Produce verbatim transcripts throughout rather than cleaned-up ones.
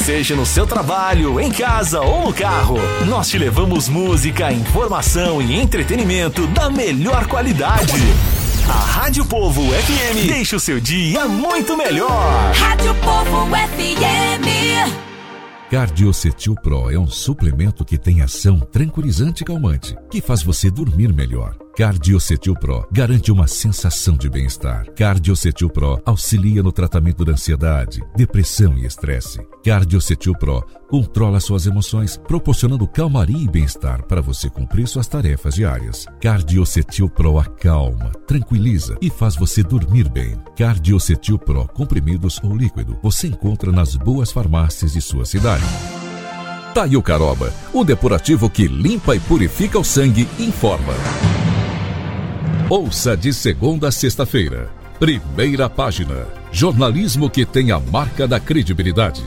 Seja no seu trabalho, em casa ou no carro, nós te levamos música, informação e entretenimento da melhor qualidade. A Rádio Povo F M deixa o seu dia muito melhor. Rádio Povo F M. Cardiocetil Pro é um suplemento que tem ação tranquilizante e calmante, que faz você dormir melhor. Cardiocetil Pro garante uma sensação de bem-estar. Cardiocetil Pro auxilia no tratamento da ansiedade, depressão e estresse. Cardiocetil Pro controla suas emoções, proporcionando calmaria e bem-estar para você cumprir suas tarefas diárias. Cardiocetil Pro acalma, tranquiliza e faz você dormir bem. Cardiocetil Pro, comprimidos ou líquido, você encontra nas boas farmácias de sua cidade. Taiucaroba, o depurativo que limpa e purifica o sangue, informa. Ouça de segunda a sexta-feira. Primeira página. Jornalismo que tem a marca da credibilidade.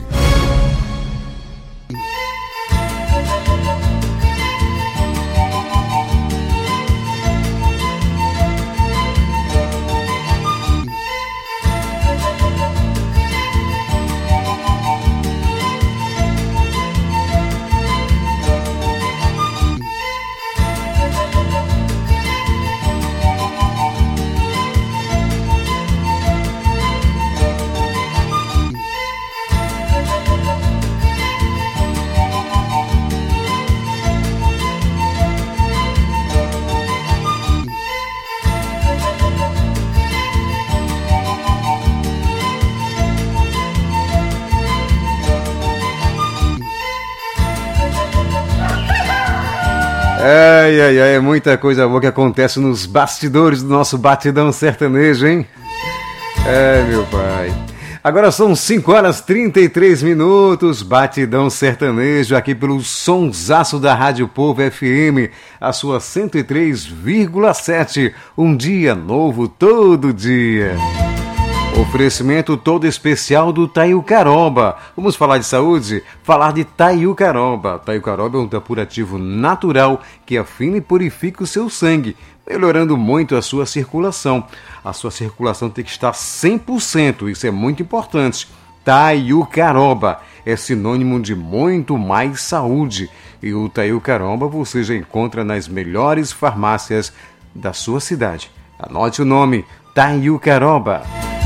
Ai, ai, ai, é muita coisa boa que acontece nos bastidores do nosso batidão sertanejo, hein? É, meu pai. Agora são cinco horas e trinta e três minutos, batidão sertanejo aqui pelo sonsaço da Rádio Povo F M, a sua cento e três vírgula sete, um dia novo todo dia. Oferecimento todo especial do Taiucaroba. Vamos falar de saúde? Falar de Taiucaroba. Taiucaroba é um depurativo natural que afina e purifica o seu sangue, melhorando muito a sua circulação. A sua circulação tem que estar cem por cento, isso é muito importante. Taiucaroba é sinônimo de muito mais saúde. E o Taiucaroba você já encontra nas melhores farmácias da sua cidade. Anote o nome, Taiucaroba.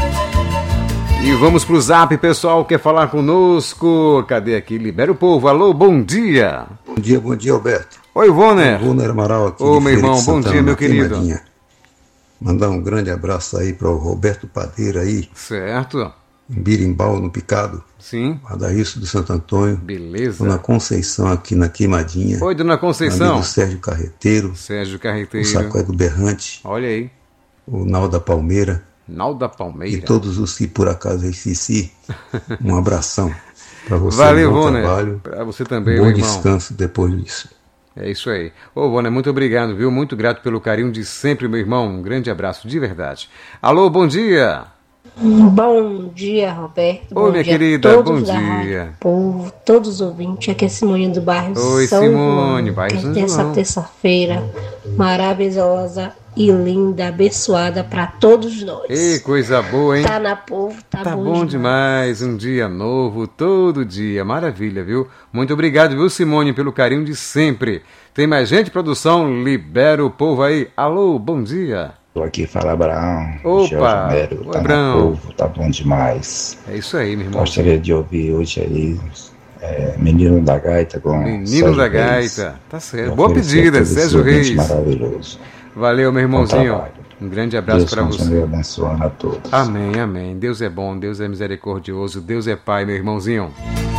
E vamos pro zap, pessoal, quer falar conosco? Cadê aqui? Libera o povo. Alô, bom dia. Bom dia, bom dia, Alberto. Oi, Voner. Voner Amaral aqui. Ô, meu irmão, bom dia, meu querido. Mandar um grande abraço aí para o Roberto Padeira aí. Certo. Em Birimbau, no Picado. Sim. Adaílson do Santo Antônio. Beleza. Dona Conceição aqui na Queimadinha. Oi, Dona Conceição. Amigo Sérgio Carreteiro. Sérgio Carreteiro. O Sacoé do Berrante. Olha aí. O Nalda Palmeira. Nalda Palmeira. E todos os que por acaso eu esqueci, um abração para você. Valeu, um bom Voner. trabalho. Para você também, bom meu irmão. descanso depois disso. É isso aí. Ô, Voner, muito obrigado, viu? Muito grato pelo carinho de sempre, meu irmão. Um grande abraço, de verdade. Alô, bom dia. Bom dia, Roberto. Oi, bom minha dia querida, bom dia. Povo, todos os ouvintes, aqui é Simone do bairro Oi, São Simone, João. bairro São Nessa João. terça-feira maravilhosa e linda, abençoada para todos nós. Ei, coisa boa, hein? Tá na povo, tá, Tá bom, bom demais. demais, um dia novo, todo dia, maravilha, viu? Muito obrigado, viu, Simone, pelo carinho de sempre. Tem mais gente, produção? Libera o povo aí. Alô, bom dia. Tô aqui, fala Abraão. Opa, Romero, oi, tá Abraão. no povo, tá bom demais. É isso aí, meu irmão. Gostaria de ouvir hoje aí é, Menino da Gaita com Menino Sérgio da Reis. Gaita, tá certo. E Boa oferecer pedida, todo esse Sérgio ouvinte Reis. Maravilhoso. Valeu, meu irmãozinho. trabalho. Um grande abraço Deus para você. continue abençoando a todos. Amém, amém. Deus é bom, Deus é misericordioso, Deus é Pai, meu irmãozinho.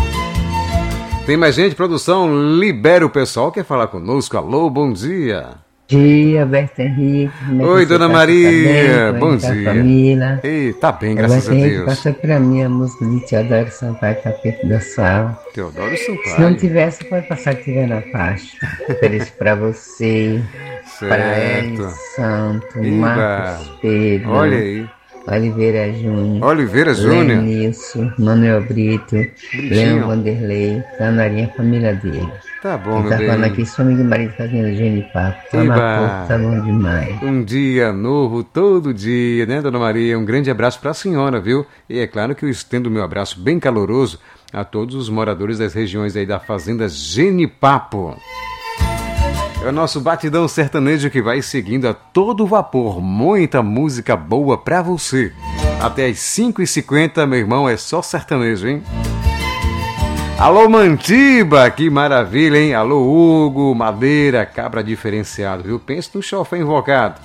Tem mais gente, produção? Libera o pessoal, quer falar conosco? Alô, bom dia. Bom dia, Alberto Henrique. Como é que Oi, você dona tá? Maria, Tá bem? bom Como é que tá a dia. família? Ei, tá bem, graças Alberto a Henrique Deus. passou pra mim a música de Teodoro Sampaio, Tapete da Sala. Teodoro Se não Sampaio. tivesse, pode passar que tiver na faixa. Ofereço pra você, para Eli Certo. Santo, Iba. Marcos Pedro, Olha aí. Oliveira Júnior, Oliveira Júnior. Lenilson, Manuel Brito, Britinho. Leão Vanderlei, Canarinha, família dele. Tá bom, Quem meu tá falando bem. aqui, sou amigo do marido fazendo genipapo. Tá Iba. na porta, tá bom demais. Um dia novo, todo dia, né, dona Maria? Um grande abraço para a senhora, viu? E é claro que eu estendo o meu abraço bem caloroso a todos os moradores das regiões aí da Fazenda Genipapo. É o nosso batidão sertanejo que vai seguindo a todo vapor. Muita música boa pra você. Até as cinco e cinquenta, meu irmão, é só sertanejo, hein? Alô, Mantiba, que maravilha, hein? Alô, Hugo, Madeira, cabra diferenciado, viu? Pense no chofé invocado.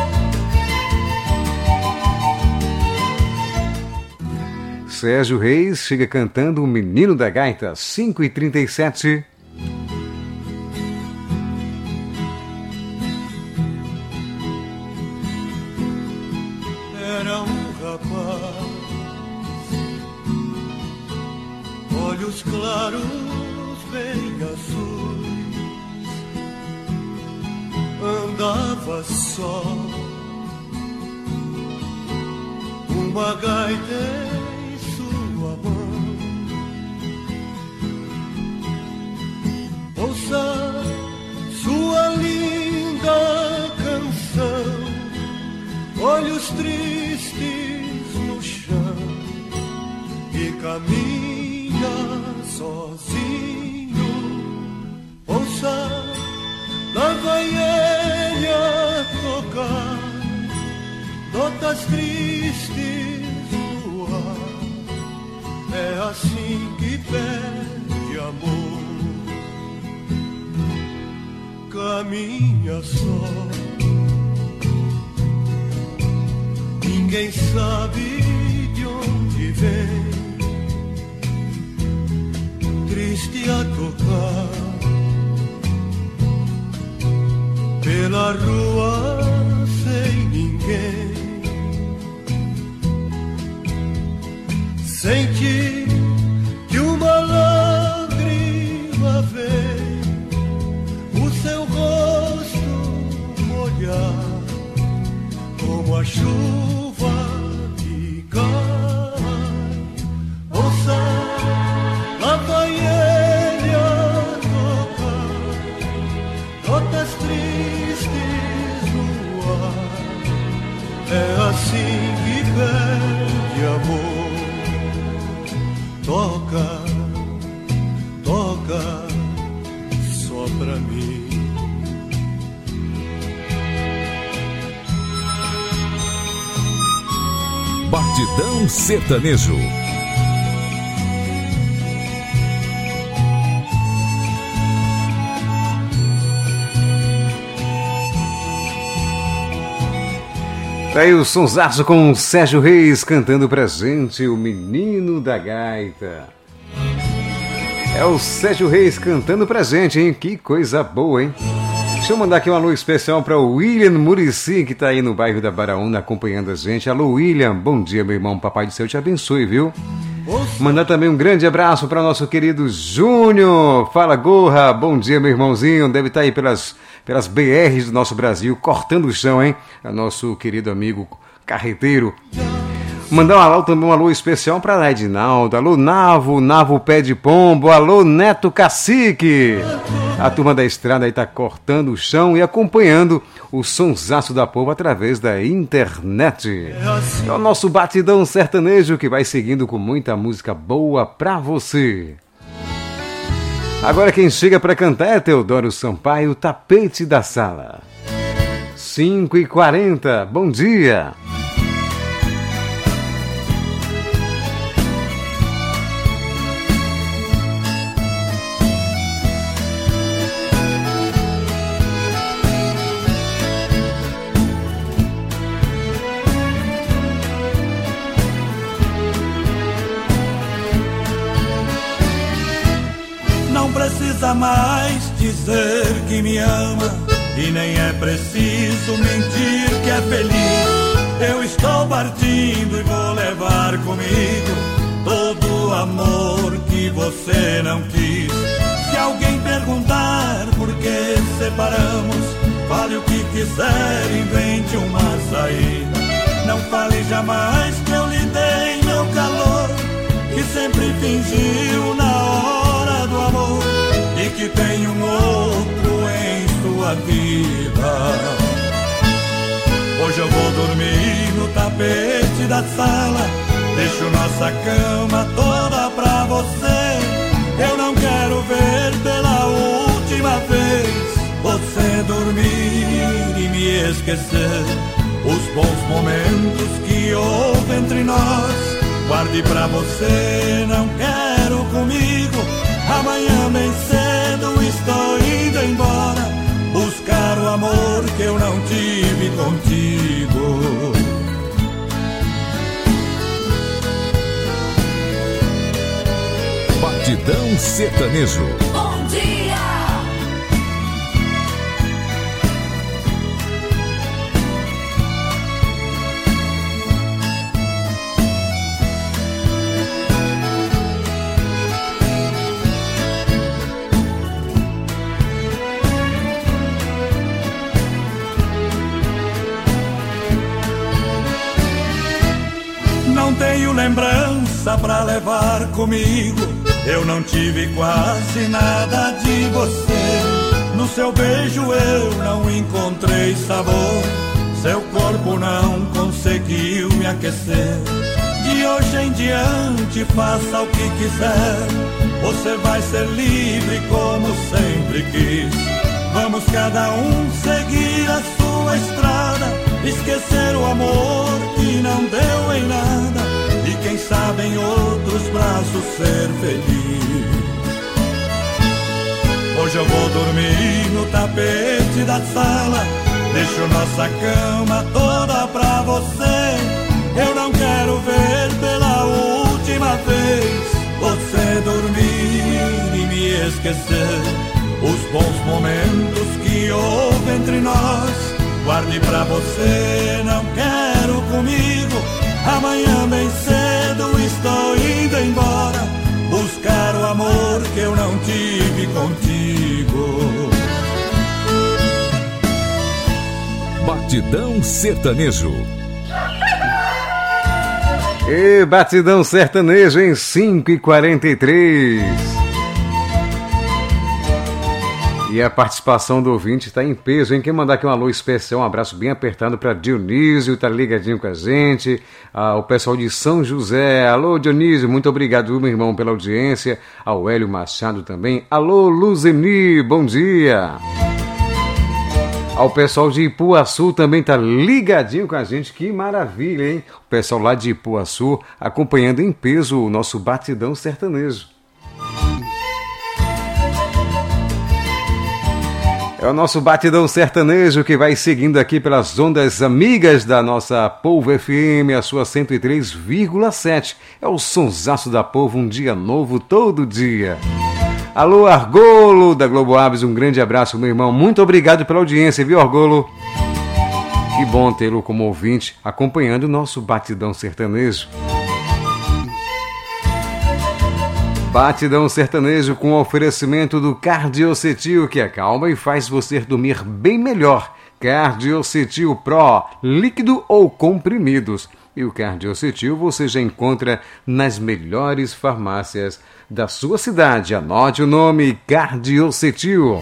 Sérgio Reis chega cantando O Menino da Gaita, cinco e trinta e sete. Era um rapaz, olhos claros, bem azuis, andava só, uma gaita em sua mão. Ouça sua linda canção, olhos tristes no chão, e caminha sozinho. Ouça na vaielha tocar notas tristes no ar. É assim que pede amor, caminha só. Ninguém sabe de onde vem, triste a tocar pela rua sem ninguém. Sente que uma lágrima vem o seu rosto molhar, como a chuva que cai. Ouça a vaielha tocar notas tristes no ar. É assim que pede amor. Toca, toca só pra mim. Batidão sertanejo. Tá aí o sonsaço com o Sérgio Reis cantando pra gente O Menino da Gaita. É o Sérgio Reis cantando pra gente, hein? Que coisa boa, hein? Deixa eu mandar aqui um alô especial para o William Muricy, que tá aí no bairro da Baraúna acompanhando a gente. Alô, William, bom dia, meu irmão. Papai do céu te abençoe, viu? Mandar também um grande abraço para nosso querido Júnior. Fala, Gorra. Bom dia, meu irmãozinho. Deve estar aí pelas, pelas B Rs do nosso Brasil, cortando o chão, hein? É nosso querido amigo carreteiro. Mandar um alô também, um alô especial para Edinaldo. Alô, Navo, Navo Pé de Pombo. Alô, Neto Cacique. A turma da estrada aí tá cortando o chão e acompanhando o sonsaço da povo através da internet. É o nosso batidão sertanejo que vai seguindo com muita música boa pra você. Agora quem chega pra cantar é Teodoro Sampaio, Tapete da Sala. cinco e quarenta, bom dia. Precisa mais dizer que me ama, e nem é preciso mentir que é feliz. Eu estou partindo e vou levar comigo todo o amor que você não quis. Se alguém perguntar por que separamos, fale o que quiser, invente uma saída. Não fale jamais que eu lhe dei meu calor, que sempre fingiu na hora do amor, e que tem um outro em sua vida. Hoje eu vou dormir no tapete da sala, deixo nossa cama toda pra você. Eu não quero ver pela última vez você dormir e me esquecer. Os bons momentos que houve entre nós, guarde pra você, não quero comigo. Amanhã bem cedo estou indo embora, buscar o amor que eu não tive contigo. Batidão Sertanejo. Bom dia! Não tenho lembrança pra levar comigo, eu não tive quase nada de você. No seu beijo eu não encontrei sabor, seu corpo não conseguiu me aquecer. De hoje em diante faça o que quiser, você vai ser livre como sempre quis. Vamos cada um seguir a sua estrada, esquecer o amor que não deu em nada, e quem sabe em outros braços ser feliz. Hoje eu vou dormir no tapete da sala, deixo nossa cama toda pra você. Eu não quero ver pela última vez você dormir e me esquecer. Os bons momentos que houve entre nós, guarde pra você, não quero comigo. Amanhã bem cedo estou indo embora, buscar o amor que eu não tive contigo. Batidão Sertanejo. E Batidão Sertanejo em cinco e quarenta e três. E a participação do ouvinte está em peso, hein? Quem mandar aqui um alô especial, um abraço bem apertado para Dionísio, tá ligadinho com a gente. Ah, o pessoal de São José. Alô, Dionísio, muito obrigado, meu irmão, pela audiência. Ao Hélio Machado também. Alô, Luzeni, bom dia. Ao pessoal de Ipuaçu também tá ligadinho com a gente. Que maravilha, hein? O pessoal lá de Ipuaçu acompanhando em peso o nosso Batidão Sertanejo. É o nosso Batidão Sertanejo que vai seguindo aqui pelas ondas amigas da nossa Polvo F M, a sua cento e três vírgula sete. É o sonsaço da Polvo, um dia novo todo dia. Alô, Argolo, da Globo Aves, um grande abraço, meu irmão. Muito obrigado pela audiência, viu, Argolo? Que bom tê-lo como ouvinte, acompanhando o nosso Batidão Sertanejo. Batidão Sertanejo com oferecimento do Cardiocetil, que acalma e faz você dormir bem melhor. Cardiocetil Pro, líquido ou comprimidos. E o Cardiocetil você já encontra nas melhores farmácias da sua cidade. Anote o nome, Cardiocetil.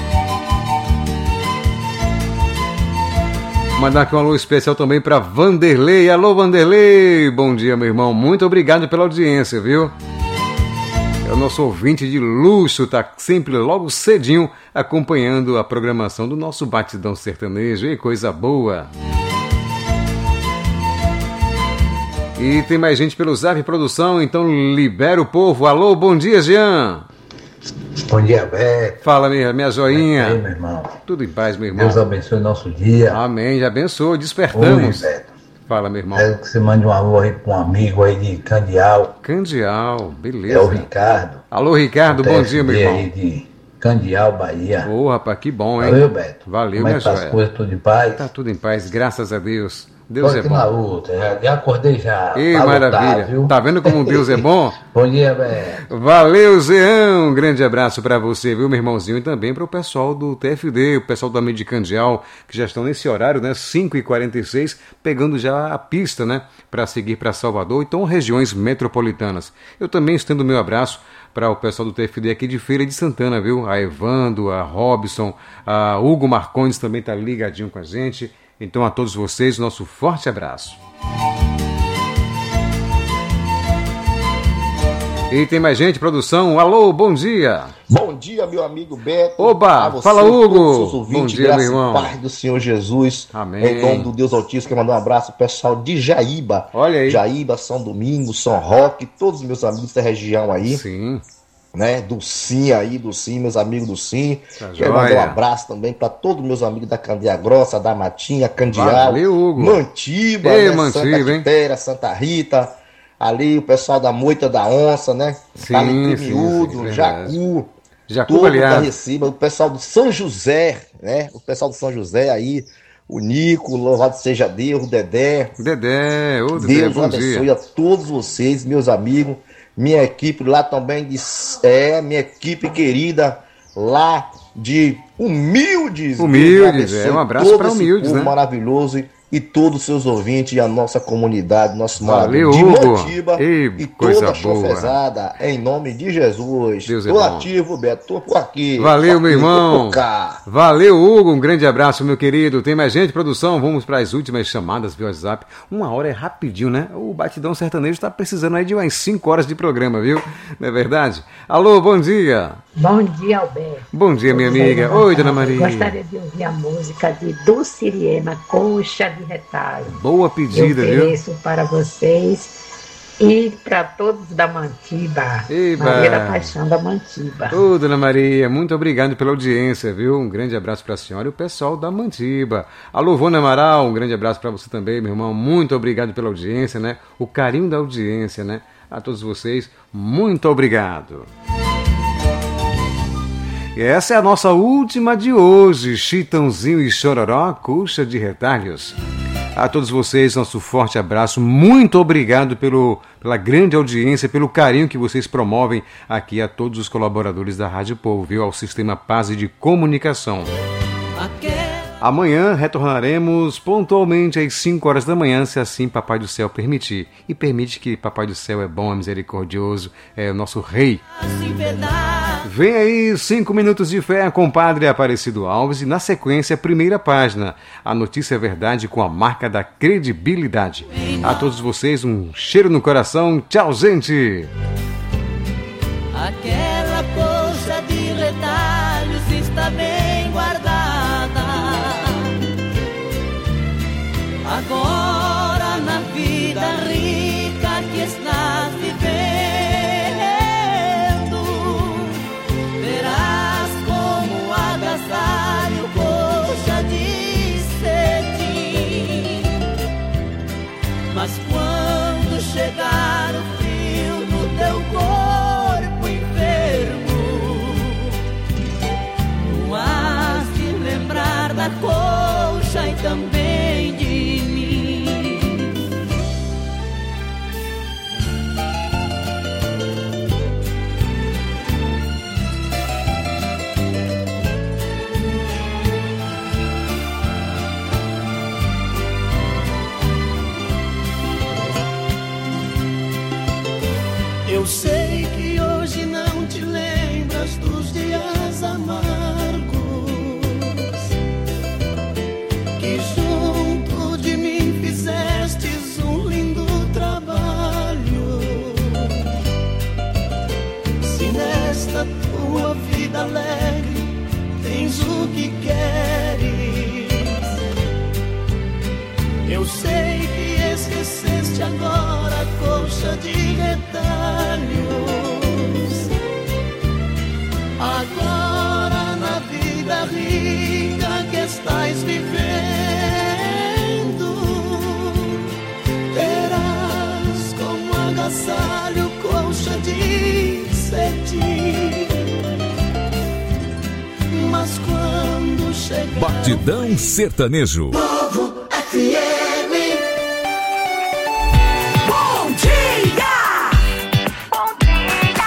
Mandar aqui um alô especial também para Vanderlei. Alô, Vanderlei. Bom dia, meu irmão. Muito obrigado pela audiência, viu? É o nosso ouvinte de luxo, tá sempre logo cedinho acompanhando a programação do nosso Batidão Sertanejo. E coisa boa! E tem mais gente pelo Zap Produção, então libera o povo. Alô, bom dia, Jean! Bom dia, Beto. Fala, minha, minha joinha. Aí, meu irmão. Tudo em paz, meu irmão. Deus abençoe o nosso dia. Amém, já abençoe, despertamos. Oi, Beto. Fala, meu irmão. Quero que você mande um alô aí para um amigo aí de Candial. Candial, beleza. É o Ricardo. Alô, Ricardo, bom dia, meu irmão. Aí de Candial, Bahia. Ô, oh, rapaz, que bom, hein? Valeu, Beto. Valeu, Como é minha que tá joia. as coisas, tudo em paz? Tá tudo em paz, graças a Deus. Deus Tô é aqui bom. na luta, já, já acordei já. Ei, pra maravilha. lutar, viu? Tá vendo como Deus é bom? Bom dia, Beto. Valeu, Zeão. Um grande abraço pra você, viu, meu irmãozinho? E também pro pessoal do T F D, o pessoal do Amigo de Candial, que já estão nesse horário, né? cinco e quarenta e seis, pegando já a pista, né? Pra seguir pra Salvador, então regiões metropolitanas. Eu também estendo o meu abraço para o pessoal do T F D aqui de Feira de Santana, viu? A Evando, a Robson, a Hugo Marcondes também tá ligadinho com a gente. Então a todos vocês, nosso forte abraço. E tem mais gente, produção. Alô, bom dia. Bom dia, meu amigo Beto. Oba, você, fala, Hugo. Ouvintes, bom dia, meu irmão. Paz do Senhor Jesus. Amém. Em nome do Deus Altíssimo, quero mandar um abraço pro pessoal de Jaíba. Olha aí. Jaíba, São Domingos, São Roque, todos os meus amigos da região aí. Sim. Né, do Sim aí, do Sim, meus amigos do Sim. Tá, quero mandar um abraço também para todos os meus amigos da Candeia Grossa, da Matinha, Candial, Valeu, Hugo. Mantiba, Ei, né, Mantiba, Santa Quitéria, Santa Rita, ali o pessoal da Moita da Onça, né? Sim, Cali sim, Miúdo, sim, Jacu, Jacu, todo aliás. da Reciba, o pessoal do São José, né? O pessoal do São José aí, o Nico, louvado seja Deus, o Dedé. Dedé, ô Dedé, Deus bom abençoe dia. a todos vocês, meus amigos. Minha equipe lá também, de, é, minha equipe querida lá de Humildes. Humildes, é, um abraço para Humildes, né? Maravilhoso e todos os seus ouvintes e a nossa comunidade, nosso Valeu, de Hugo. Mantiba. Ei, e coisa toda a boa. chofezada, em nome de Jesus. Deus é tô bom. ativo, Beto, tô por aqui. Valeu, tô meu aqui, irmão. tô por cá. Valeu, Hugo. Um grande abraço, meu querido. Tem mais gente, produção? Vamos para as últimas chamadas via WhatsApp. Uma hora é rapidinho, né? O Batidão Sertanejo está precisando aí de umas cinco horas de programa, viu? Não é verdade? Alô, bom dia. Bom dia, Alberto. Bom dia, minha amiga. Oi, dona Maria. Gostaria de ouvir a música de Dulciriema, Coxa de Retalho. Boa pedida, Eu viu? ofereço para vocês e para todos da Mantiba. Eba. Maria da Paixão da Mantiba. Ô, dona Maria, muito obrigado pela audiência, viu? Um grande abraço para a senhora e o pessoal da Mantiba. Alô, Vona Amaral, um grande abraço para você também, meu irmão. Muito obrigado pela audiência, né? O carinho da audiência, né? A todos vocês, muito obrigado. E essa é a nossa última de hoje, Chitãozinho e Chororó, Coxa de Retalhos. A todos vocês, nosso forte abraço, muito obrigado pelo, pela grande audiência, pelo carinho que vocês promovem aqui a todos os colaboradores da Rádio Povo, viu? Ao Sistema Paz de Comunicação. Amanhã retornaremos pontualmente às cinco horas da manhã, se assim Papai do Céu permitir. E permite que Papai do Céu é bom, é misericordioso, é o nosso rei. Vem aí cinco minutos de fé com o Padre Aparecido Alves e na sequência primeira página. A notícia é verdade com a marca da credibilidade. A todos vocês um cheiro no coração. Tchau, gente! Aquela coxa de retalhos está bem guardada. Agora na vida rica que estás vivendo, verás como agasalho coxa de cetim. Mas quando chegar o frio no teu corpo enfermo, não has de lembrar da coxa e também de eu sei que hoje não te lembras dos dias amargos, que junto de mim fizestes um lindo trabalho. Se nesta tua vida alegre tens o que queres, eu sei que esqueceste agora a coxa de retalhos. Agora na vida rica que estás vivendo, terás como agasalho coxa de cetim. Mas quando chegar Batidão Sertanejo. Povo F M. Bom dia! Bom dia!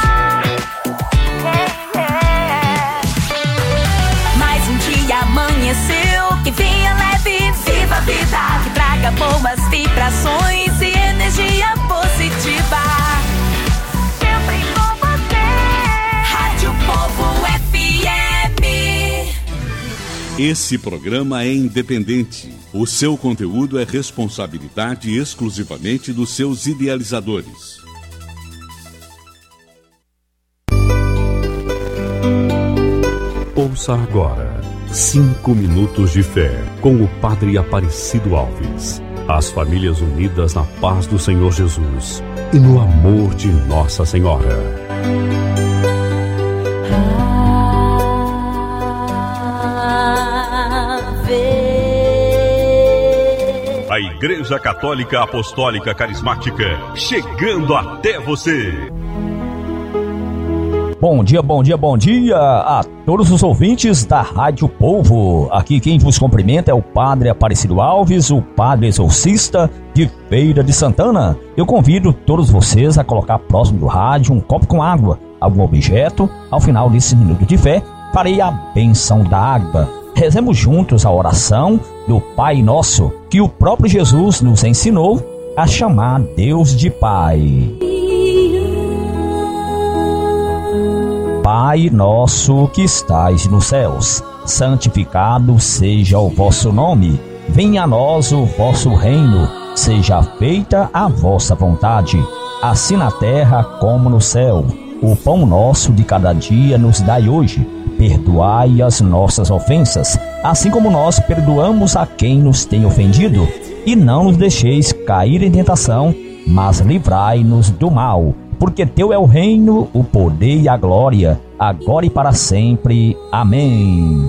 Mais um dia amanheceu, que venha leve, viva a vida, que traga boas vibrações e energia positiva. Sempre com você, Rádio Povo F M. Esse programa é independente. O seu conteúdo é responsabilidade exclusivamente dos seus idealizadores. Ouça agora Cinco Minutos de Fé com o Padre Aparecido Alves. As famílias unidas na paz do Senhor Jesus e no amor de Nossa Senhora. A Igreja Católica Apostólica Carismática, chegando até você. Bom dia, bom dia, bom dia a todos os ouvintes da Rádio Povo. Aqui quem vos cumprimenta é o Padre Aparecido Alves, o Padre Exorcista de Feira de Santana. Eu convido todos vocês a colocar próximo do rádio um copo com água, algum objeto. Ao final desse minuto de fé, farei a bênção da água. Rezemos juntos a oração do Pai Nosso, que o próprio Jesus nos ensinou a chamar Deus de Pai. Pai nosso que estais nos céus, santificado seja o vosso nome. Venha a nós o vosso reino, seja feita a vossa vontade, assim na terra como no céu. O pão nosso de cada dia nos dai hoje. Perdoai as nossas ofensas, assim como nós perdoamos a quem nos tem ofendido. E não nos deixeis cair em tentação, mas livrai-nos do mal. Porque teu é o reino, o poder e a glória, agora e para sempre. Amém.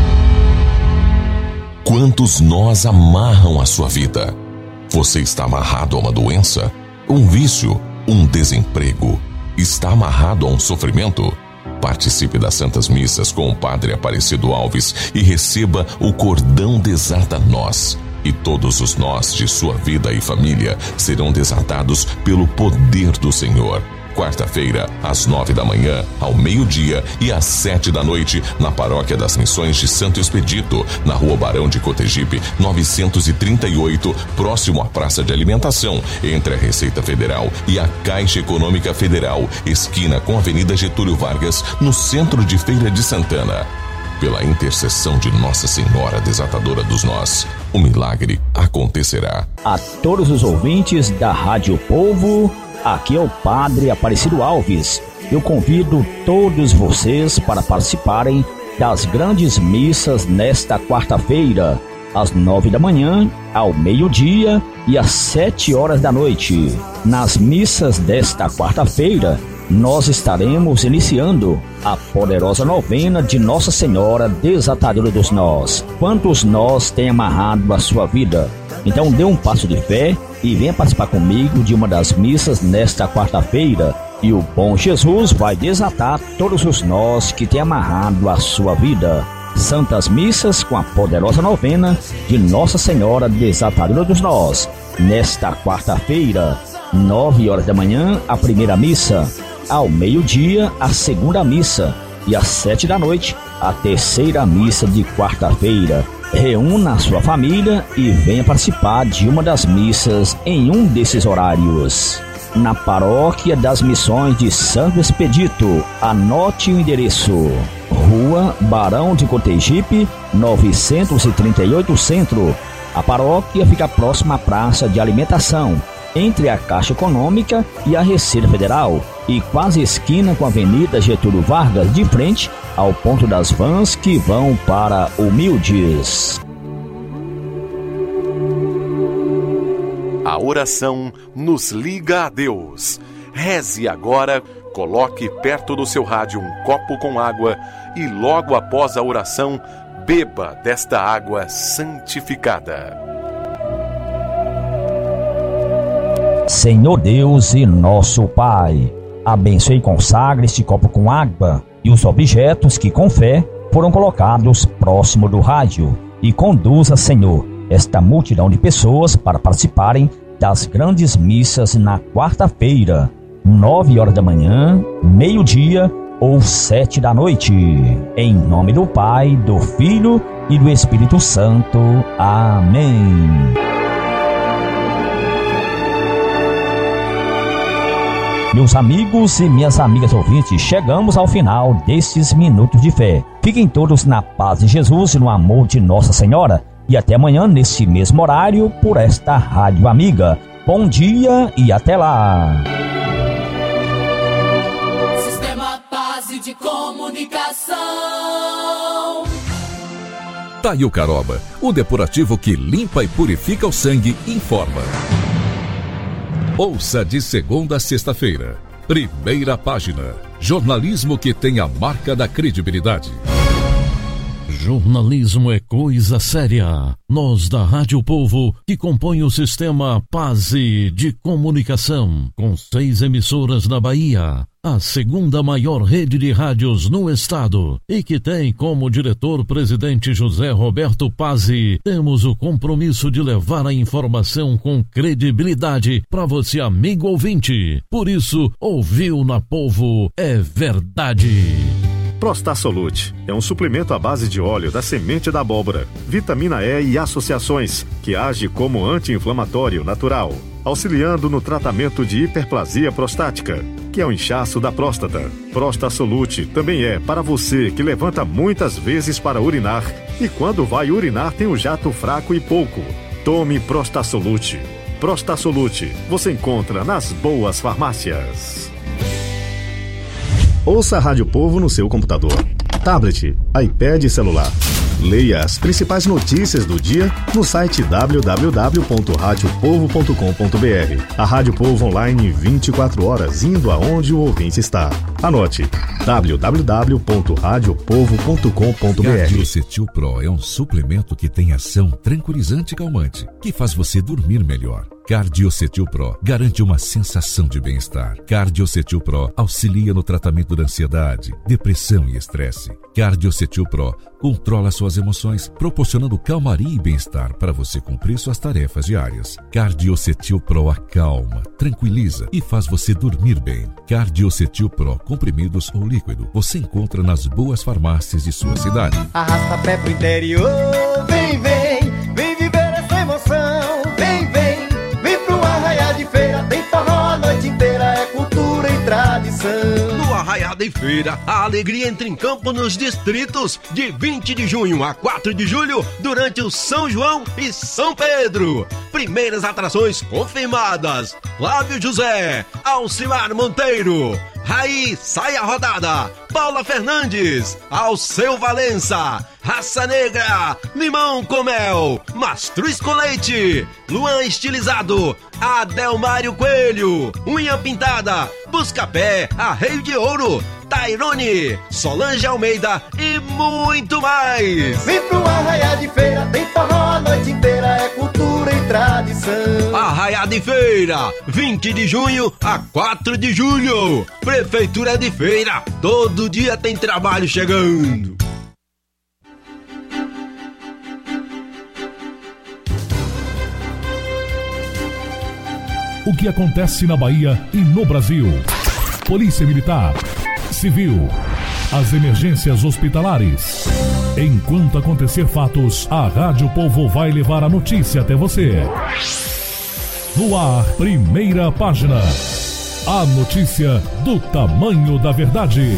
Quantos nós amarram a sua vida? Você está amarrado a uma doença, um vício, um desemprego? Está amarrado a um sofrimento? Participe das Santas Missas com o Padre Aparecido Alves e receba o cordão desata nós. E todos os nós de sua vida e família serão desatados pelo poder do Senhor. Quarta-feira, às nove da manhã, ao meio-dia e às sete da noite, na Paróquia das Missões de Santo Expedito, na Rua Barão de Cotegipe, novecentos e trinta e oito, próximo à Praça de Alimentação, entre a Receita Federal e a Caixa Econômica Federal, esquina com a Avenida Getúlio Vargas, no centro de Feira de Santana. Pela intercessão de Nossa Senhora Desatadora dos Nós, o milagre acontecerá. A todos os ouvintes da Rádio Povo, aqui é o Padre Aparecido Alves. Eu convido todos vocês para participarem das grandes missas nesta quarta-feira, às nove da manhã, ao meio-dia e às sete horas da noite. Nas missas desta quarta-feira, nós estaremos iniciando a poderosa novena de Nossa Senhora Desatadora dos Nós. Quantos nós tem amarrado a sua vida? Então dê um passo de fé e venha participar comigo de uma das missas nesta quarta-feira. E o bom Jesus vai desatar todos os nós que tem amarrado a sua vida. Santas Missas com a poderosa novena de Nossa Senhora Desatadora dos Nós. Nesta quarta-feira, nove horas da manhã, a primeira missa. Ao meio-dia, a segunda missa. E às sete da noite, a terceira missa de quarta-feira. Reúna a sua família e venha participar de uma das missas em um desses horários. Na Paróquia das Missões de Santo Expedito, anote o endereço: Rua Barão de Cotegipe, novecentos e trinta e oito, Centro. A paróquia fica próxima à Praça de Alimentação, entre a Caixa Econômica e a Receita Federal, e quase esquina com a Avenida Getúlio Vargas, de frente ao ponto das vans que vão para Humildes. A oração nos liga a Deus. Reze agora, coloque perto do seu rádio um copo com água e logo após a oração, beba desta água santificada. Senhor Deus e nosso Pai, abençoe e consagre este copo com água e os objetos que com fé foram colocados próximo do rádio, e conduza, Senhor, esta multidão de pessoas para participarem das grandes missas na quarta-feira, nove horas da manhã, meio-dia ou sete da noite. Em nome do Pai, do Filho e do Espírito Santo. Amém. Meus amigos e minhas amigas ouvintes, chegamos ao final destes minutos de fé. Fiquem todos na paz de Jesus e no amor de Nossa Senhora. E até amanhã, nesse mesmo horário, por esta rádio amiga. Bom dia e até lá! Sistema Paz base de comunicação. Taio Caroba, o depurativo que limpa e purifica o sangue, informa. Ouça de segunda a sexta-feira. Primeira página. Jornalismo que tem a marca da credibilidade. Jornalismo é coisa séria. Nós da Rádio Povo, que compõe o sistema Pase de Comunicação, com seis emissoras na Bahia, a segunda maior rede de rádios no estado, e que tem como diretor-presidente José Roberto Pazzi, temos o compromisso de levar a informação com credibilidade para você, amigo ouvinte. Por isso, ouviu na Povo é verdade. Prostasolute é um suplemento à base de óleo da semente da abóbora, vitamina E e associações, que age como anti-inflamatório natural, auxiliando no tratamento de hiperplasia prostática, que é o inchaço da próstata. Prostasolute também é para você que levanta muitas vezes para urinar e quando vai urinar tem o jato fraco e pouco. Tome Prostasolute. Prostasolute você encontra nas boas farmácias. Ouça a Rádio Povo no seu computador, tablet, iPad e celular. Leia as principais notícias do dia no site w w w ponto rádio povo ponto com ponto b r. A Rádio Povo online vinte e quatro horas, indo aonde o ouvinte está. Anote w w w ponto rádio povo ponto com ponto b r. Cardiocetil Pro é um suplemento que tem ação tranquilizante e calmante, que faz você dormir melhor. Cardiocetil Pro garante uma sensação de bem-estar. Cardiocetil Pro auxilia no tratamento da ansiedade, depressão e estresse. Cardiocetil Pro controla suas emoções, proporcionando calmaria e bem-estar para você cumprir suas tarefas diárias. Cardiocetil Pro acalma, tranquiliza e faz você dormir bem. Cardiocetil Pro, comprimidos ou líquido, você encontra nas boas farmácias de sua cidade. Arrasta pé pro interior, vem, vem, vem viver essa emoção. Vem, vem, vem pro Arraiá de Feira, tem forró a noite inteira, é cultura e tradição. No Arraiá de Feira, a alegria entra em campo nos distritos de vinte de junho a quatro de julho, durante o São João e São Pedro. Primeiras atrações confirmadas: Flávio José, Alcimar Monteiro, Raí Saia Rodada, Paula Fernandes, Alceu Valença, Raça Negra, Limão com Mel, Mastruz com Leite, Luan Estilizado, Adelmário Coelho, Unha Pintada, Buscapé, Arreio de Ouro, Tairone, Solange Almeida e muito mais. Vem pro Arraiá de Feira, tem forró a noite inteira, é cultura e tradição. Arraiá de Feira, vinte de junho a quatro de julho. Prefeitura de Feira, todo dia tem trabalho chegando. O que acontece na Bahia e no Brasil? Polícia Militar, Civil, as emergências hospitalares. Enquanto acontecer fatos, a Rádio Povo vai levar a notícia até você. No ar, primeira página. A notícia do tamanho da verdade.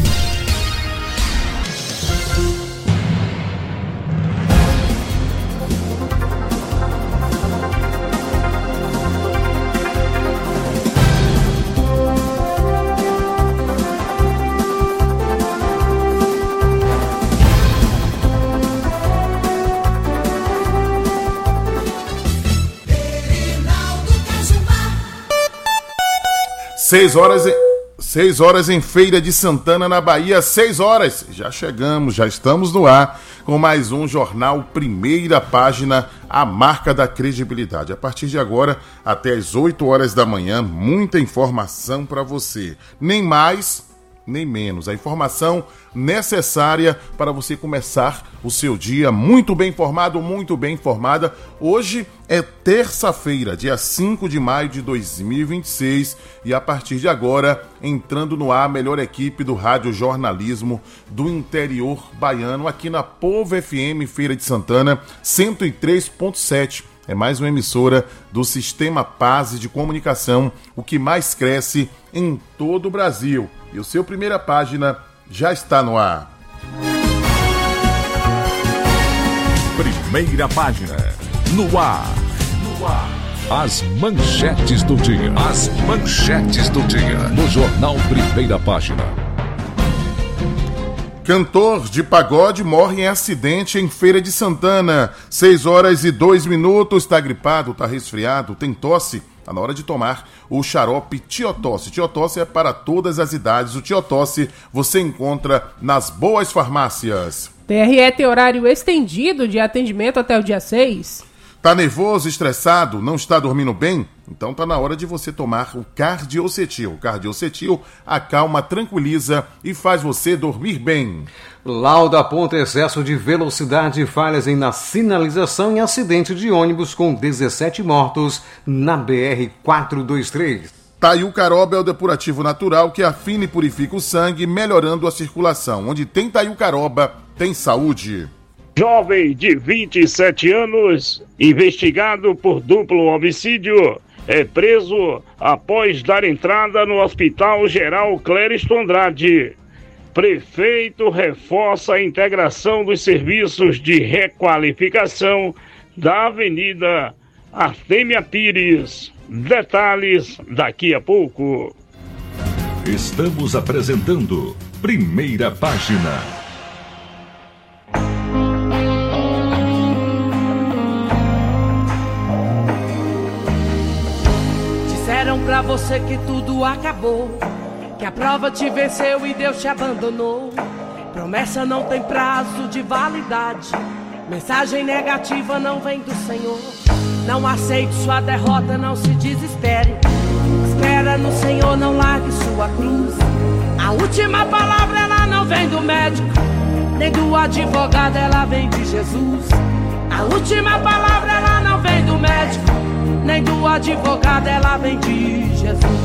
Seis horas, em, seis horas em Feira de Santana, na Bahia, seis horas. Já chegamos, já estamos no ar com mais um jornal Primeira Página, a marca da credibilidade. A partir de agora, até as oito horas da manhã, muita informação para você. Nem mais, nem menos. A informação necessária para você começar o seu dia muito bem informado, muito bem informada. Hoje é terça-feira, dia cinco de maio de dois mil e vinte e seis, e a partir de agora, entrando no ar a melhor equipe do rádio jornalismo do interior baiano, aqui na Povo F M Feira de Santana, cento e três ponto sete. É mais uma emissora do Sistema Paz de Comunicação, o que mais cresce em todo o Brasil. E o seu Primeira Página já está no ar. Primeira Página, no ar. No ar. As manchetes do dia. As manchetes do dia. No jornal Primeira Página. Cantor de pagode morre em acidente em Feira de Santana. seis horas e dois minutos. Tá gripado, tá resfriado, tem tosse? Tá na hora de tomar o xarope Tiotosse. Tiotosse é para todas as idades. O Tiotosse você encontra nas boas farmácias. T R E tem horário estendido de atendimento até o dia seis. Tá nervoso, estressado, não está dormindo bem? Então tá na hora de você tomar o Cardiocetil. O Cardiocetil acalma, tranquiliza e faz você dormir bem. Lauda aponta excesso de velocidade e falhas em na sinalização em acidente de ônibus com dezessete mortos na B R quatrocentos e vinte e três. Taiucaroba é o depurativo natural que afina e purifica o sangue, melhorando a circulação. Onde tem Taiucaroba, tem saúde. Jovem de vinte e sete anos, investigado por duplo homicídio, é preso após dar entrada no Hospital Geral Clériston Andrade. Prefeito reforça a integração dos serviços de requalificação da Avenida Artêmia Pires. Detalhes daqui a pouco. Estamos apresentando Primeira Página. Disseram pra você que tudo acabou, que a prova te venceu e Deus te abandonou. Promessa não tem prazo de validade, mensagem negativa não vem do Senhor. Não aceite sua derrota, não se desespere. Espera no Senhor, não largue sua cruz. A última palavra ela não vem do médico, nem do advogado, ela vem de Jesus. A última palavra ela não vem do médico, nem do advogado, ela vem de Jesus.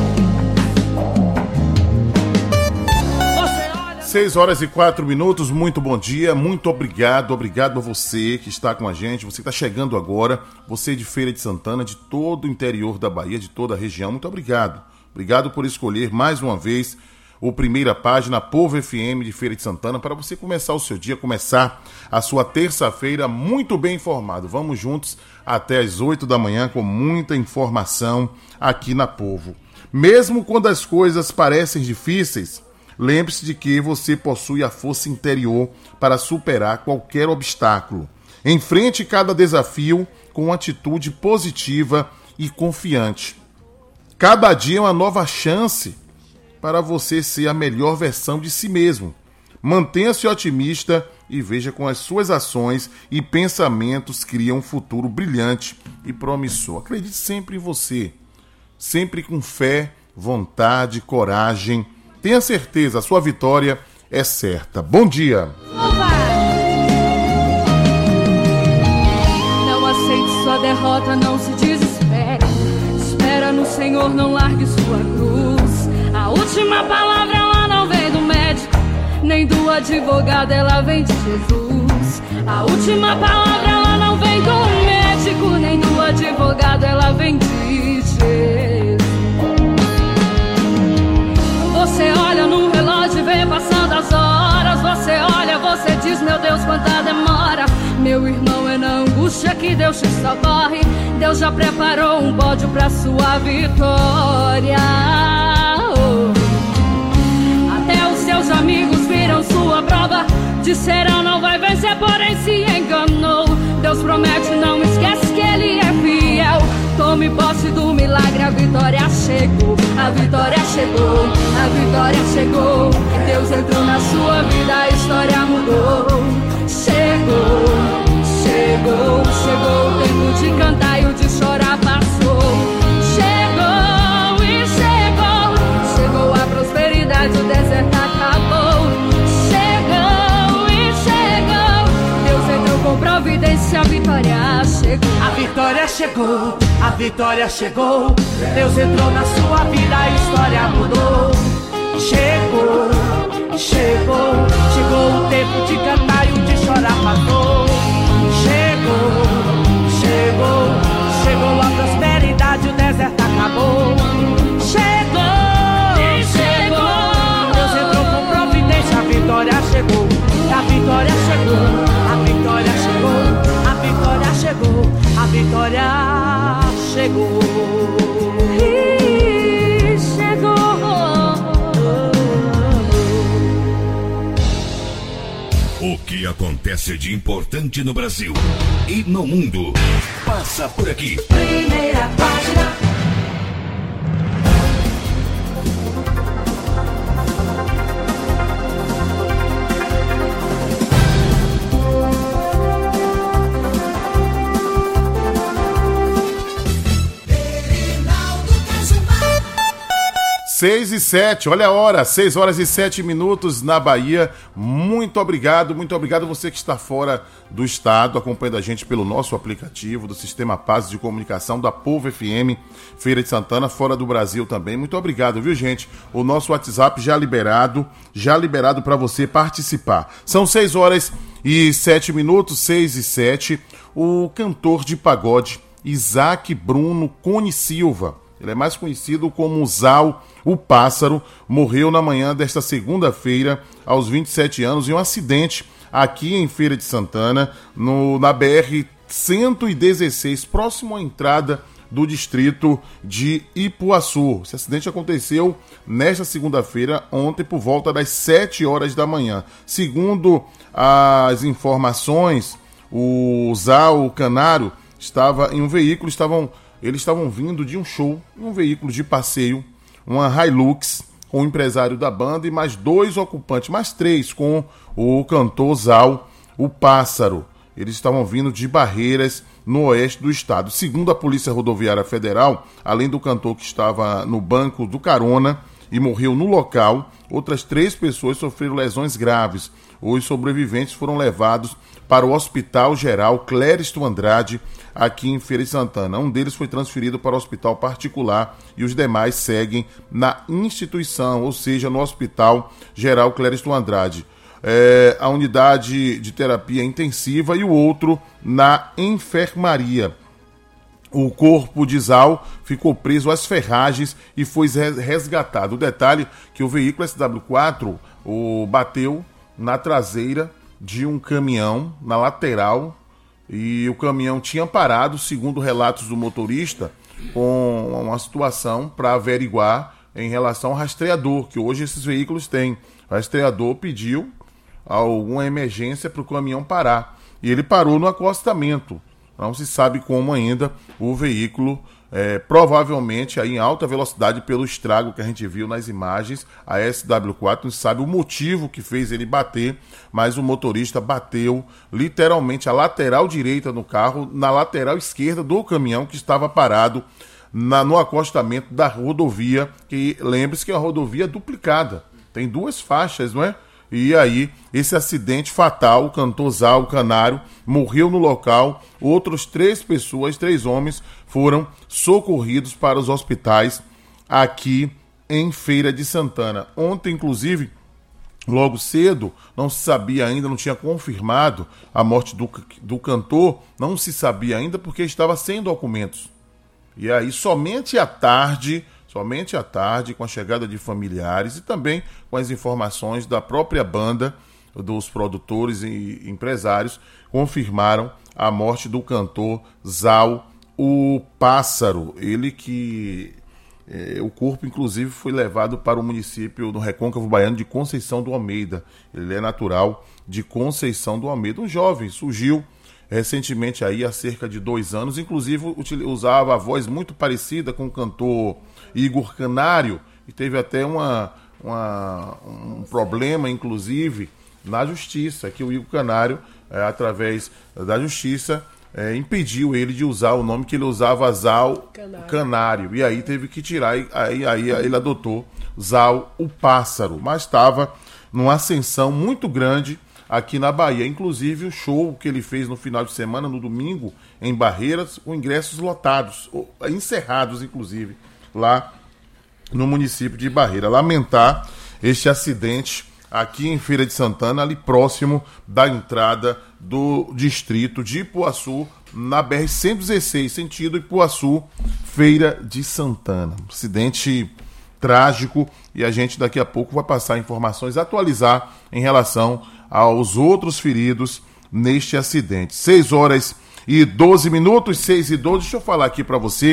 seis horas e quatro minutos, muito bom dia, muito obrigado, obrigado a você que está com a gente, você que está chegando agora, você de Feira de Santana, de todo o interior da Bahia, de toda a região, muito obrigado. Obrigado por escolher mais uma vez o Primeira Página Povo F M de Feira de Santana para você começar o seu dia, começar a sua terça-feira muito bem informado. Vamos juntos até as oito da manhã com muita informação aqui na Povo. Mesmo quando as coisas parecem difíceis, lembre-se de que você possui a força interior para superar qualquer obstáculo. Enfrente cada desafio com uma atitude positiva e confiante. Cada dia é uma nova chance para você ser a melhor versão de si mesmo. Mantenha-se otimista e veja como as suas ações e pensamentos criam um futuro brilhante e promissor. Acredite sempre em você, sempre com fé, vontade, coragem. Tenha certeza, a sua vitória é certa. Bom dia! Não aceite sua derrota, não se desespere. Espera no Senhor, não largue sua cruz. A última palavra ela não vem do médico, nem do advogado, ela vem de Jesus. A última palavra ela não vem do médico, nem do advogado, ela vem de Jesus. Você olha no relógio e vê passando as horas. Você olha, você diz, meu Deus, quanta demora. Meu irmão, é na angústia que Deus te socorre. Deus já preparou um pódio pra sua vitória. Oh. Até os seus amigos viram sua prova, disseram não vai vencer, porém se enganou. Deus promete, não esquece que Ele é fiel. Tome posse do milagre, a vitória chegou. A vitória chegou, a vitória chegou. Deus entrou na sua vida, a história mudou. Chegou, chegou, chegou. O tempo de cantar e o de chorar passou. Chegou e chegou, chegou a prosperidade, o deserto acabou. Chegou e chegou, Deus entrou com providência, a vitória chegou. A vitória chegou, a vitória chegou. Deus entrou na sua vida, a história mudou. Chegou, chegou, chegou o tempo de cantar e o de chorar passou. Chegou, chegou, chegou a prosperidade, o deserto acabou. Chegou, chegou, Deus entrou com providência, a vitória chegou. A vitória chegou, a vitória chegou, a vitória chegou, a vitória chegou. E chegou. O que acontece de importante no Brasil e no mundo passa por aqui. Primeira página. seis e sete, olha a hora, seis horas e sete minutos na Bahia. Muito obrigado, muito obrigado você que está fora do estado, acompanhando a gente pelo nosso aplicativo do Sistema Paz de Comunicação da Povo F M, Feira de Santana, fora do Brasil também. Muito obrigado, viu, gente? O nosso WhatsApp já liberado, já liberado para você participar. São seis horas e sete minutos, seis e sete. O cantor de pagode Isaac Bruno Cone Silva, ele é mais conhecido como Zal, o Pássaro, morreu na manhã desta segunda-feira, aos vinte e sete anos, em um acidente aqui em Feira de Santana, no, na B R cento e dezesseis, próximo à entrada do distrito de Ipuaçu. Esse acidente aconteceu nesta segunda-feira, ontem, por volta das sete horas da manhã. Segundo as informações, o Zal, o Canário, estava em um veículo, estavam... Eles estavam vindo de um show, um veículo de passeio, uma Hilux, com o empresário da banda e mais dois ocupantes, mais três, com o cantor Zal, o Pássaro. Eles estavam vindo de Barreiras, no oeste do estado. Segundo a Polícia Rodoviária Federal, além do cantor que estava no banco do carona e morreu no local, outras três pessoas sofreram lesões graves. Os sobreviventes foram levados para o Hospital Geral Clériston Andrade, aqui em Feira de Santana. Um deles foi transferido para o hospital particular e os demais seguem na instituição, ou seja, no Hospital Geral Clériston Andrade. É, a unidade de terapia intensiva e o outro na enfermaria. O corpo de Zal ficou preso às ferragens e foi resgatado. O detalhe é que o veículo S W quatro o, bateu na traseira de um caminhão, na lateral, e o caminhão tinha parado, segundo relatos do motorista, com uma situação para averiguar em relação ao rastreador, que hoje esses veículos têm. O rastreador pediu alguma emergência para o caminhão parar, e ele parou no acostamento. Não se sabe como ainda o veículo, é, provavelmente aí em alta velocidade pelo estrago que a gente viu nas imagens, a S W quatro, não se sabe o motivo que fez ele bater, mas o motorista bateu literalmente a lateral direita no carro, na lateral esquerda do caminhão que estava parado na, no acostamento da rodovia, que lembre-se que é uma rodovia duplicada, tem duas faixas, não é? E aí, esse acidente fatal, o cantor Zal, o Canário, morreu no local. Outros três pessoas, três homens, foram socorridos para os hospitais aqui em Feira de Santana. Ontem, inclusive, logo cedo, não se sabia ainda, não tinha confirmado a morte do, do cantor, não se sabia ainda porque estava sem documentos. E aí, somente à tarde... Somente à tarde, com a chegada de familiares e também com as informações da própria banda, dos produtores e empresários, confirmaram a morte do cantor Zal, o Pássaro. Ele que... É, o corpo, inclusive, foi levado para o município do Recôncavo Baiano de Conceição do Almeida. Ele é natural de Conceição do Almeida. Um jovem surgiu recentemente aí, há cerca de dois anos, inclusive usava a voz muito parecida com o cantor Igor Canário, e teve até uma, uma, um problema, inclusive, na justiça, que o Igor Canário, é, através da justiça, é, impediu ele de usar o nome que ele usava, Zal Canário. Canário, e aí teve que tirar, e aí, aí ele adotou Zal, o Pássaro, mas estava numa ascensão muito grande aqui na Bahia. Inclusive o show que ele fez no final de semana, no domingo, em Barreiras, com ingressos lotados, encerrados inclusive, lá no município de Barreira. Lamentar este acidente aqui em Feira de Santana, ali próximo da entrada do distrito de Ipuaçu, na B R cento e dezesseis, sentido Ipuaçu, Feira de Santana. Acidente trágico, e a gente daqui a pouco vai passar informações, atualizar em relação aos outros feridos neste acidente. seis horas e doze minutos, seis e doze. Deixa eu falar aqui para você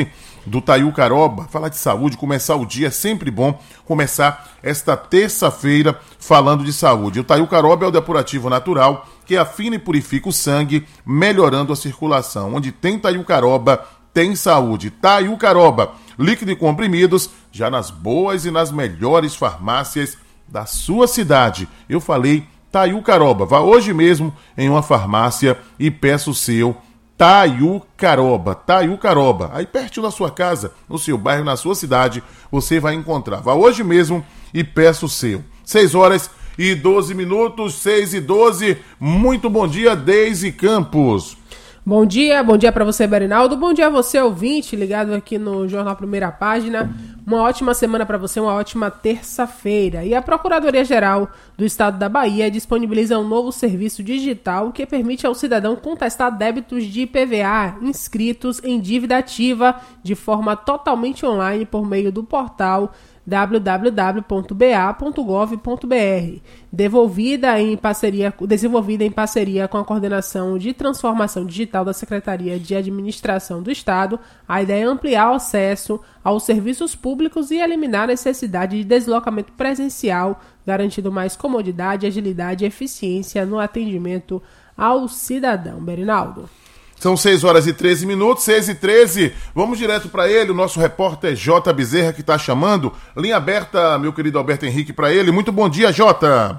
do Taiucaroba. Falar de saúde, começar o dia é sempre bom, começar esta terça-feira falando de saúde. O Taiucaroba é o depurativo natural que afina e purifica o sangue, melhorando a circulação. Onde tem Taiucaroba, tem saúde. Taiucaroba, líquido e comprimidos, já nas boas e nas melhores farmácias da sua cidade. Eu falei Taiucaroba. Vá hoje mesmo em uma farmácia e peça o seu Taiucaroba. Taiucaroba. Aí perto da sua casa, no seu bairro, na sua cidade, você vai encontrar. Vá hoje mesmo e peça o seu. seis horas e doze minutos, seis e doze. Muito bom dia, Deise Campos. Bom dia, bom dia para você, Berinaldo. Bom dia a você, ouvinte, ligado aqui no Jornal Primeira Página. Uma ótima semana para você, uma ótima terça-feira. E a Procuradoria-Geral do Estado da Bahia disponibiliza um novo serviço digital que permite ao cidadão contestar débitos de I P V A inscritos em dívida ativa de forma totalmente online por meio do portal w w w ponto b a ponto gov ponto b r, devolvida em parceria, desenvolvida em parceria com a Coordenação de Transformação Digital da Secretaria de Administração do Estado. A ideia é ampliar o acesso aos serviços públicos e eliminar a necessidade de deslocamento presencial, garantindo mais comodidade, agilidade e eficiência no atendimento ao cidadão. Berinaldo. São seis horas e treze minutos, seis e treze. Vamos direto para ele, o nosso repórter J. Bezerra, que está chamando. Linha aberta, meu querido Alberto Henrique, para ele. Muito bom dia, Jota.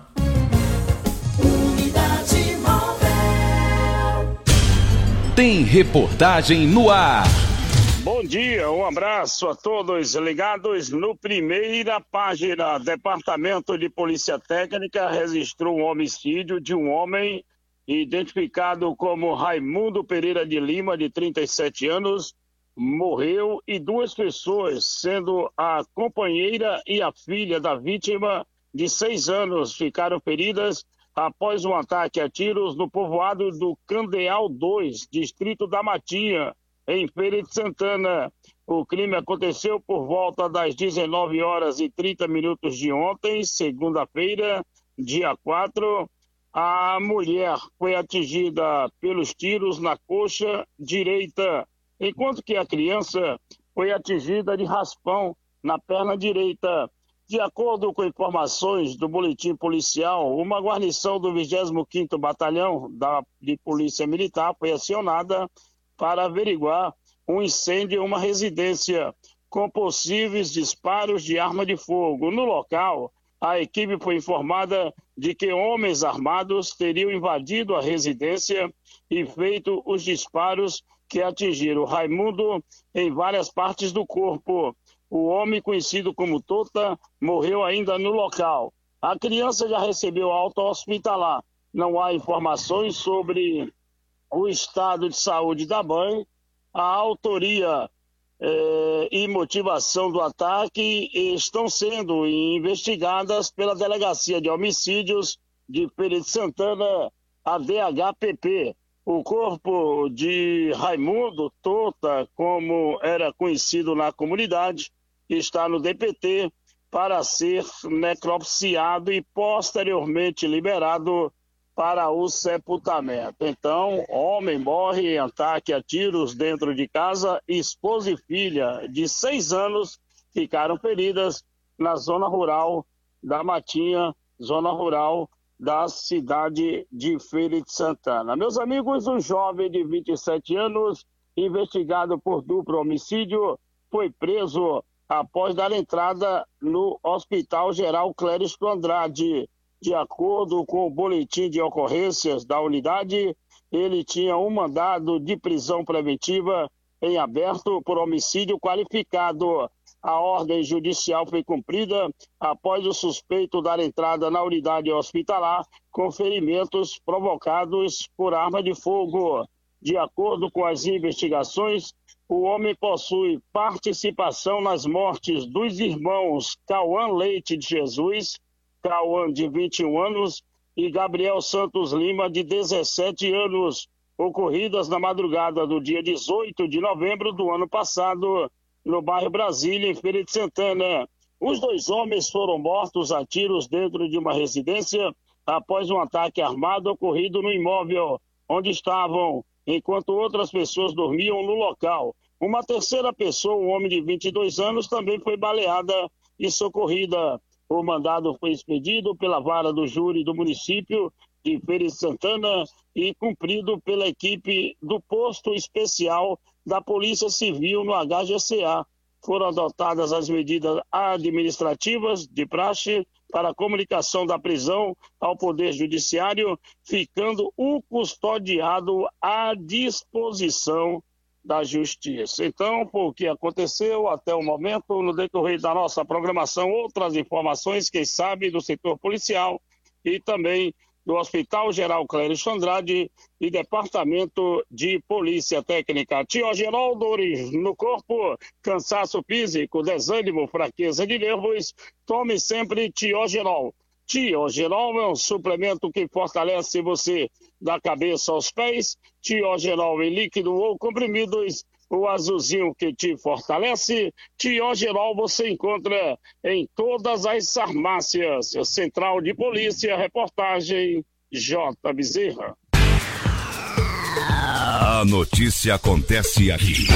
Tem reportagem no ar. Bom dia, um abraço a todos ligados no Primeira Página. Departamento de Polícia Técnica registrou um homicídio de um homem identificado como Raimundo Pereira de Lima, de trinta e sete anos, morreu e duas pessoas, sendo a companheira e a filha da vítima, de seis anos, ficaram feridas após um ataque a tiros no povoado do Candeal dois, distrito da Matinha, em Feira de Santana. O crime aconteceu por volta das dezenove horas e trinta minutos de ontem, segunda-feira, dia quatro. A mulher foi atingida pelos tiros na coxa direita, enquanto que a criança foi atingida de raspão na perna direita. De acordo com informações do boletim policial, uma guarnição do vigésimo quinto Batalhão da, de Polícia Militar foi acionada para averiguar um incêndio em uma residência com possíveis disparos de arma de fogo. No local, a equipe foi informada de que homens armados teriam invadido a residência e feito os disparos que atingiram Raimundo em várias partes do corpo. O homem, conhecido como Tota, morreu ainda no local. A criança já recebeu alta hospitalar. Não há informações sobre o estado de saúde da mãe. A autoria É, e motivação do ataque estão sendo investigadas pela Delegacia de Homicídios de Feira de Santana, a D H P P. O corpo de Raimundo Tota, como era conhecido na comunidade, está no D P T para ser necropsiado e posteriormente liberado para o sepultamento. Então, homem morre em ataque a tiros dentro de casa, esposa e filha de seis anos ficaram feridas na zona rural da Matinha, zona rural da cidade de Feira de Santana. Meus amigos, um jovem de vinte e sete anos, investigado por duplo homicídio, foi preso após dar entrada no Hospital Geral Clériston Andrade. De acordo com o boletim de ocorrências da unidade, ele tinha um mandado de prisão preventiva em aberto por homicídio qualificado. A ordem judicial foi cumprida após o suspeito dar entrada na unidade hospitalar com ferimentos provocados por arma de fogo. De acordo com as investigações, o homem possui participação nas mortes dos irmãos Cauã Leite de Jesus, Cauã, de vinte e um anos, e Gabriel Santos Lima, de dezessete anos, ocorridas na madrugada do dia dezoito de novembro do ano passado, no bairro Brasília, em Feira de Santana. Os dois homens foram mortos a tiros dentro de uma residência após um ataque armado ocorrido no imóvel onde estavam, enquanto outras pessoas dormiam no local. Uma terceira pessoa, um homem de vinte e dois anos, também foi baleada e socorrida. O mandado foi expedido pela vara do júri do município de Feira de Santana e cumprido pela equipe do posto especial da Polícia Civil no H G C A. Foram adotadas as medidas administrativas de praxe para a comunicação da prisão ao Poder Judiciário, ficando o custodiado à disposição da Justiça. Então, foi o que aconteceu até o momento. No decorrer da nossa programação, outras informações, quem sabe, do setor policial e também do Hospital Geral Clérison Andrade e Departamento de Polícia Técnica. Tiogerol, dores no corpo, cansaço físico, desânimo, fraqueza de nervos, tome sempre Tiogerol. Tiogerol é um suplemento que fortalece você da cabeça aos pés. Tiogerol em líquido ou comprimidos, o azulzinho que te fortalece. Tiogerol você encontra em todas as farmácias. Central de Polícia, reportagem J. Bezerra. A notícia acontece aqui.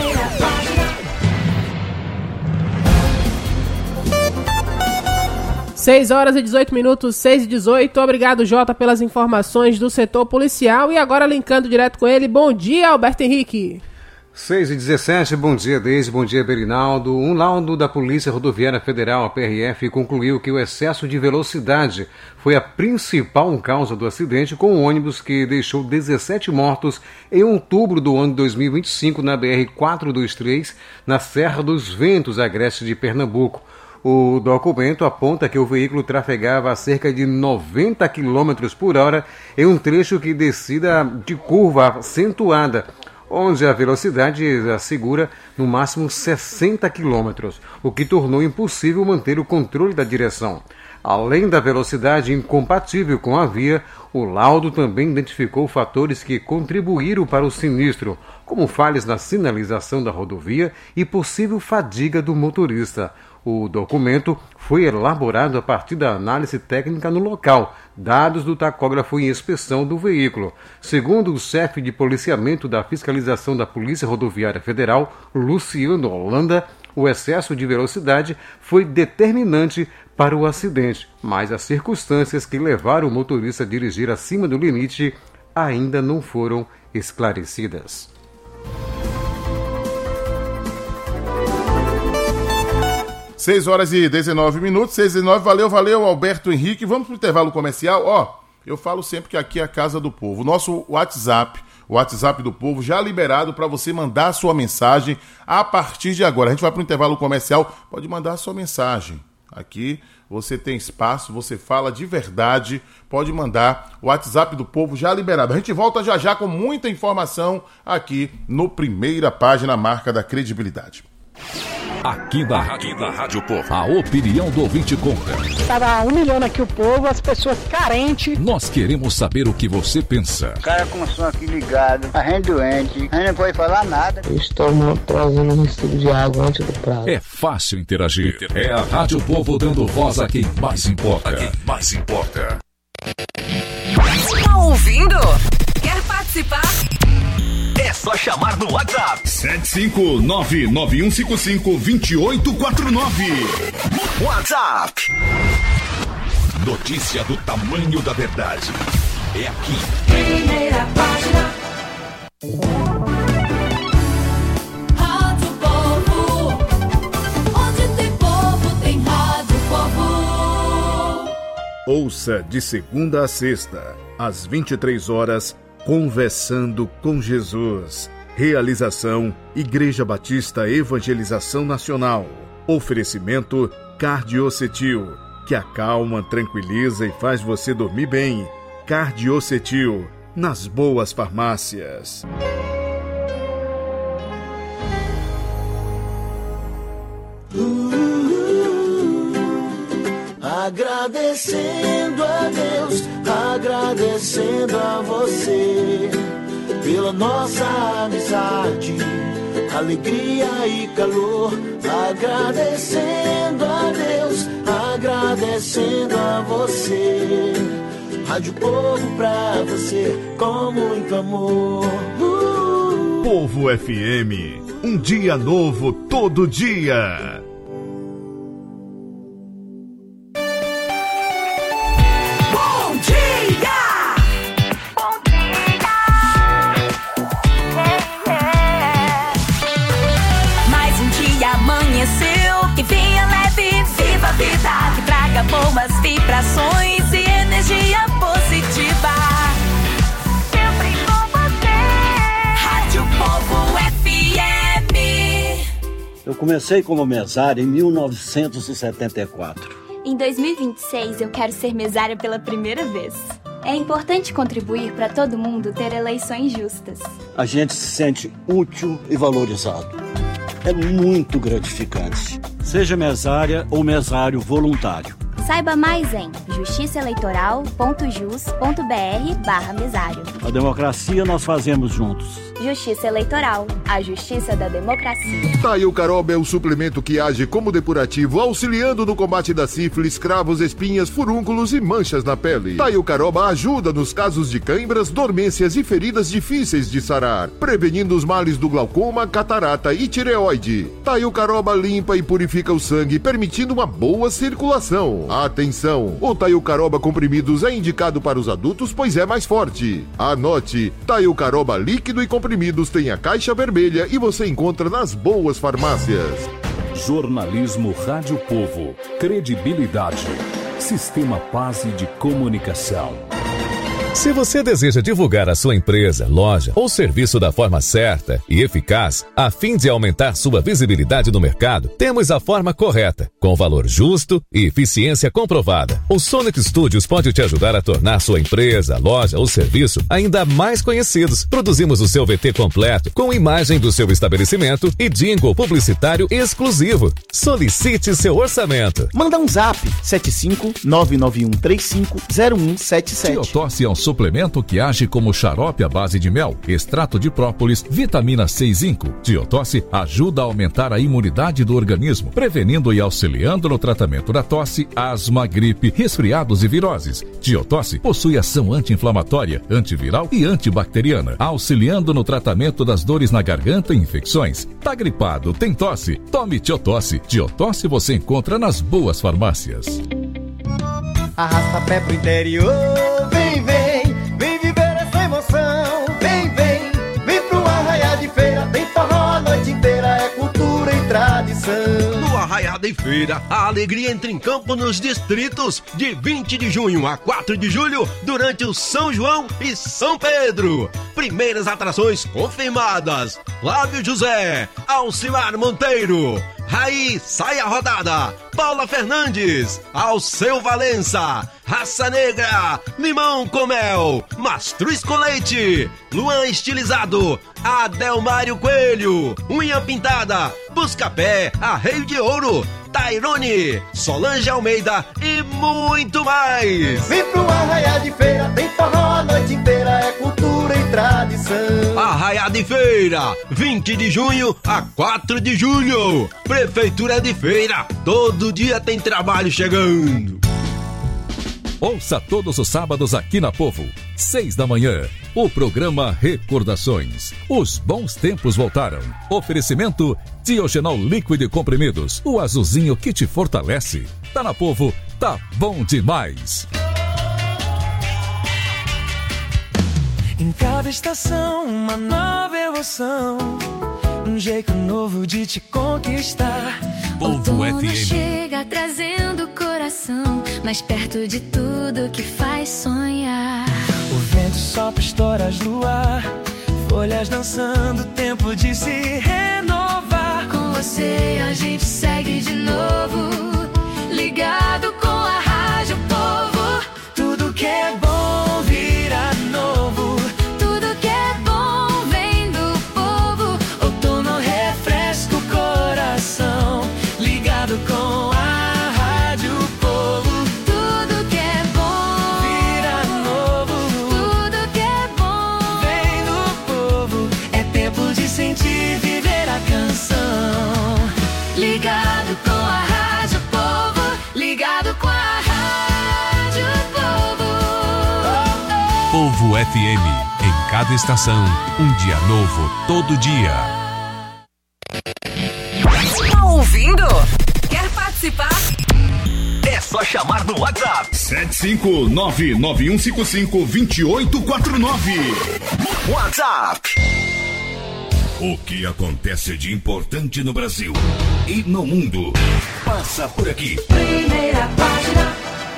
seis horas e dezoito minutos, seis e dezoito. Obrigado, Jota, pelas informações do setor policial. E agora, linkando direto com ele, bom dia, Alberto Henrique. seis e dezessete, bom dia, Deise, bom dia, Berinaldo. Um laudo da Polícia Rodoviária Federal, a P R F, concluiu que o excesso de velocidade foi a principal causa do acidente com o ônibus que deixou dezessete mortos em outubro do ano dois mil e vinte e cinco na B R quatrocentos e vinte e três, na Serra dos Ventos, agreste de Pernambuco. O documento aponta que o veículo trafegava a cerca de noventa quilômetros por hora em um trecho que descida de curva acentuada, onde a velocidade assegura no máximo sessenta quilômetros, o que tornou impossível manter o controle da direção. Além da velocidade incompatível com a via, o laudo também identificou fatores que contribuíram para o sinistro, como falhas na sinalização da rodovia e possível fadiga do motorista. O documento foi elaborado a partir da análise técnica no local, dados do tacógrafo e inspeção do veículo. Segundo o chefe de policiamento da fiscalização da Polícia Rodoviária Federal, Luciano Holanda, o excesso de velocidade foi determinante para o acidente, mas as circunstâncias que levaram o motorista a dirigir acima do limite ainda não foram esclarecidas. seis horas e dezenove minutos, seis e dezenove, valeu, valeu, Alberto Henrique. Vamos para o intervalo comercial. Ó, eu falo sempre que aqui é a Casa do Povo. Nosso WhatsApp, o WhatsApp do Povo, já liberado para você mandar a sua mensagem a partir de agora. A gente vai para o intervalo comercial, pode mandar a sua mensagem. Aqui você tem espaço, você fala de verdade, pode mandar o WhatsApp do Povo já liberado. A gente volta já já com muita informação aqui no Primeira Página, marca da credibilidade. Aqui na Rádio, na Rádio Povo, a opinião do ouvinte conta. Estava humilhando aqui o povo, as pessoas carentes. Nós queremos saber o que você pensa. O cara começou aqui ligado, a gente doente, a gente não pode falar nada. Estou trazendo um recibo de água antes do prazo. É fácil interagir. É a Rádio Povo dando voz a quem mais importa. A quem mais importa. Tá ouvindo? Quer participar? É só chamar no WhatsApp. sete cinco nove nove um cinco cinco dois oito quatro nove. WhatsApp. Notícia do tamanho da verdade. É aqui. Primeira Página. Rádio Povo. Onde tem povo, tem Rádio Povo. Ouça de segunda a sexta, às vinte e três horas, Conversando com Jesus. Realização Igreja Batista Evangelização Nacional. Oferecimento Cardiocetil, que acalma, tranquiliza e faz você dormir bem. Cardiocetil, nas boas farmácias. Agradecendo a Deus, agradecendo a você pela nossa amizade, alegria e calor. Agradecendo a Deus, agradecendo a você. Rádio Povo pra você com muito amor. Uh! Povo F M, um dia novo todo dia. Bom dia! Bom dia! Mais um dia amanheceu, que venha leve, viva a vida, que traga boas vibrações e energia positiva. Sempre com você, Rádio Povo F M. Eu comecei como mesário em mil novecentos e setenta e quatro. Em dois mil e vinte e seis, eu quero ser mesária pela primeira vez. É importante contribuir para todo mundo ter eleições justas. A gente se sente útil e valorizado. É muito gratificante. Seja mesária ou mesário voluntário. Saiba mais em justiçaeleitoral.jus.br barra mesário. A democracia nós fazemos juntos. Justiça Eleitoral, a justiça da democracia. Taio Caroba é o suplemento que age como depurativo, auxiliando no combate da sífilis, cravos, espinhas, furúnculos e manchas na pele. Taio Caroba ajuda nos casos de cãibras, dormências e feridas difíceis de sarar, prevenindo os males do glaucoma, catarata e tireoide. Taio Caroba limpa e purifica o sangue, permitindo uma boa circulação. Atenção! O Taio Caroba comprimidos é indicado para os adultos, pois é mais forte. Anote: Taio Caroba líquido e comprimidos tem a caixa vermelha e você encontra nas boas farmácias. Jornalismo Rádio Povo. Credibilidade. Sistema Paz de Comunicação. Se você deseja divulgar a sua empresa, loja ou serviço da forma certa e eficaz, a fim de aumentar sua visibilidade no mercado, temos a forma correta, com valor justo e eficiência comprovada. O Sonic Studios pode te ajudar a tornar sua empresa, loja ou serviço ainda mais conhecidos. Produzimos o seu V T completo, com imagem do seu estabelecimento e jingle publicitário exclusivo. Solicite seu orçamento. Manda um zap sete cinco nove nove um três cinco zero um sete sete. Tiotosse é um suplemento que age como xarope à base de mel, extrato de própolis, vitamina C e zinco. Tiotosse ajuda a aumentar a imunidade do organismo, prevenindo e auxiliando no tratamento da tosse, asma, gripe, resfriados e viroses. Tiotosse possui ação anti-inflamatória, antiviral e antibacteriana, auxiliando no tratamento das dores na garganta e infecções. Tá gripado, tem tosse? Tome Tiotosse. Tiotosse você encontra nas boas farmácias. Arrasta pé pro interior, vem, vem, vem viver essa emoção. Vem, vem, vem pro Arraiá de Feira, tem forró a noite inteira, é cultura e tradição. No Arraiá de Feira, a alegria entra em campo nos distritos de vinte de junho a quatro de julho, durante o São João e São Pedro. Primeiras atrações confirmadas: Flávio José, Alcimar Monteiro, Raí Saia Rodada, Paula Fernandes, Alceu Valença, Raça Negra, Limão com Mel, Mastruz com Leite, Luan Estilizado, Adelmário Coelho, Unha Pintada, Buscapé, Arreio de Ouro, Tairone, Solange Almeida e muito mais. Vem pro Arraiá de Feira, tem forró a noite inteira, é cultura e tradição. Arraiá de Feira, vinte de junho a quatro de julho. Prefeitura de Feira, todo dia tem trabalho chegando. Ouça todos os sábados aqui na Povo, seis da manhã, o programa Recordações. Os bons tempos voltaram. Oferecimento Diogenol líquido e comprimidos, o azulzinho que te fortalece. Tá na Povo, tá bom demais. Em cada estação, uma nova emoção, um jeito novo de te conquistar. Povo F M. Chega trazendo o coração mais perto de tudo que faz sonhar. O vento sopra histórias no ar, folhas dançando, tempo de se renovar. Com você a gente segue de novo, ligado com a Rádio Povo. Tudo que é bom vira novo, tudo que é bom vem do povo. Outono refresca o coração, ligado com a Rádio Povo. Tudo que é bom vira novo, tudo que é bom vem do povo. É tempo de sentir, viver a canção. Ligado com a Rádio Povo, ligado com a Rádio Povo. Povo F M, em cada estação, um dia novo todo dia. Tá ouvindo? Quer participar? É só chamar no WhatsApp. sete cinco nove nove um cinco cinco dois oito quatro nove. WhatsApp. O que acontece de importante no Brasil e no mundo passa por aqui. Primeira página.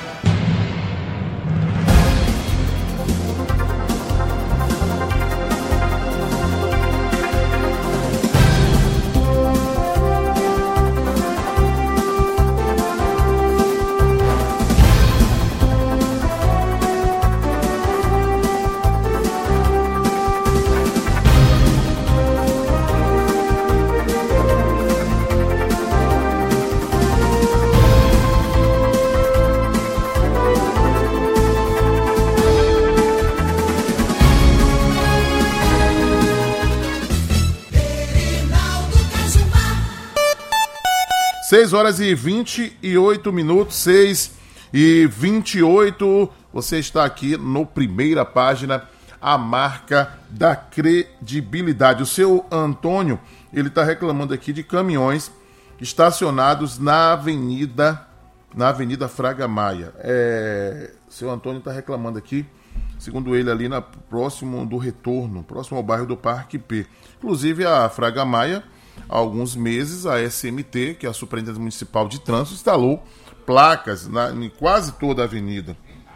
seis horas e vinte e oito minutos, seis e vinte e oito. Você está aqui no Primeira Página, a marca da credibilidade. O seu Antônio, ele está reclamando aqui de caminhões estacionados na Avenida, na Avenida Fraga Maia. É, o seu Antônio está reclamando aqui, segundo ele, ali na, próximo do retorno, próximo ao bairro do Parque P. Inclusive a Fraga Maia, há alguns meses, a S M T, que é a Superintendência Municipal de Trânsito, instalou placas na, em quase toda a avenida.